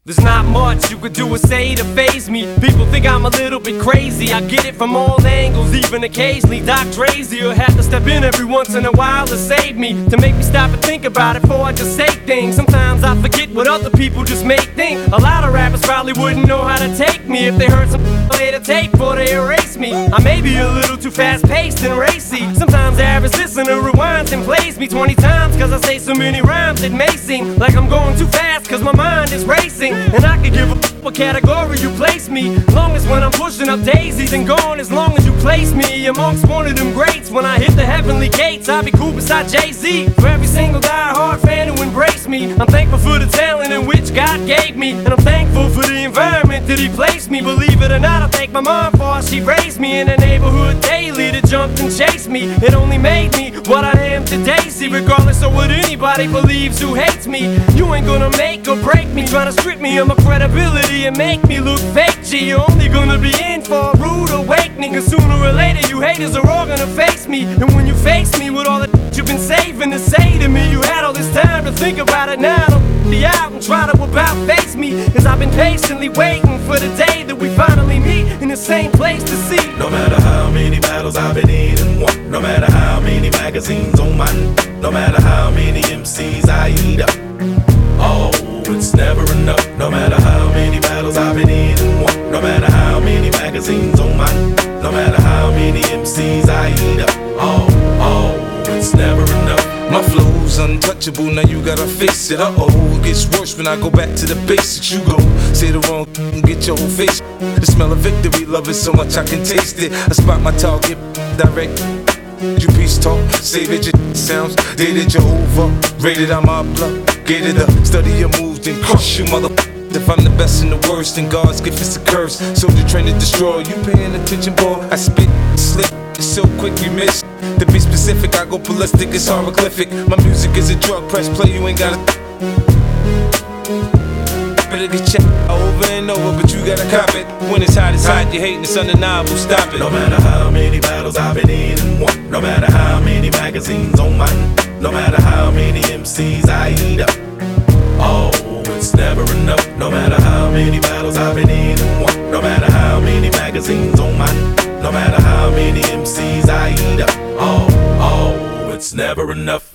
There's not much you could do or say to faze me. People think I'm a little bit crazy. I get it from all angles, even occasionally. Doc Drazy will have to step in every once in a while to save me, to make me stop and think about it before I just say things. Sometimes I forget what other people just may think. A lot of rappers probably wouldn't know how to take me if they heard some later tape before they erase me. I may be a little too fast-paced and racy. Sometimes the average listener rewinds and plays me 20 times cause I say so many rhymes it may seem like I'm going too fast cause my mind is racing. And I could give a what category you place me, long as when I'm pushing up daisies and gone, as long as you place me amongst one of them greats. When I hit the heavenly gates, I'll be cool beside Jay-Z. For every single die-hard fan who embraced me, I'm thankful for the talent in which God gave me, and I'm thankful for the environment that He placed me. Believe it or not, I thank my mom for how she raised me in the neighborhood daily that jumped and chased me. It only made me what I am today. See, regardless of what anybody believes who hates me, you ain't gonna make or break me, trying to strip me of my credibility and make me look fake. G, you're only gonna be in for a rude awakening, cause sooner or later you haters are all gonna face me. And when you face me with all the you've been saving to say to me, you had all this time to think about it. Now don't be out and try to about face me, cause I've been patiently waiting for the day that we finally meet in the same place to see. No matter how many battles I've been in and won, no matter how many magazines on my no matter how many MCs I eat up, oh, it's never enough. No matter how many battles I've been in and won, no matter how many magazines on my no matter how many MCs I eat up, oh, it's never enough. My flow's untouchable, now you gotta face it. It gets worse when I go back to the basics. You go say the wrong and get your whole face. The smell of victory, love it so much I can taste it. I spot my target, direct. You peace talk, say that your sounds dated Jehovah, rated I'm a blood. Gated up, study your moves, then crush you, mother. If I'm the best and the worst, then God's gift is a curse. Soldier trained to destroy, you paying attention, boy? I spit, slip, it's so quick you miss. To be specific, I go ballistic, it's hieroglyphic. My music is a drug, press play, you ain't gotta. Better get checked over and over, but you gotta cop it. When it's hot, you hating, it's undeniable, stop it. No matter how many battles I've been in and won, no matter how many magazines on my no matter how many MCs I eat up, oh, it's never enough. No matter how many battles I've been in and won, no matter how many magazines on my no matter how many MCs I eat up, oh, it's never enough.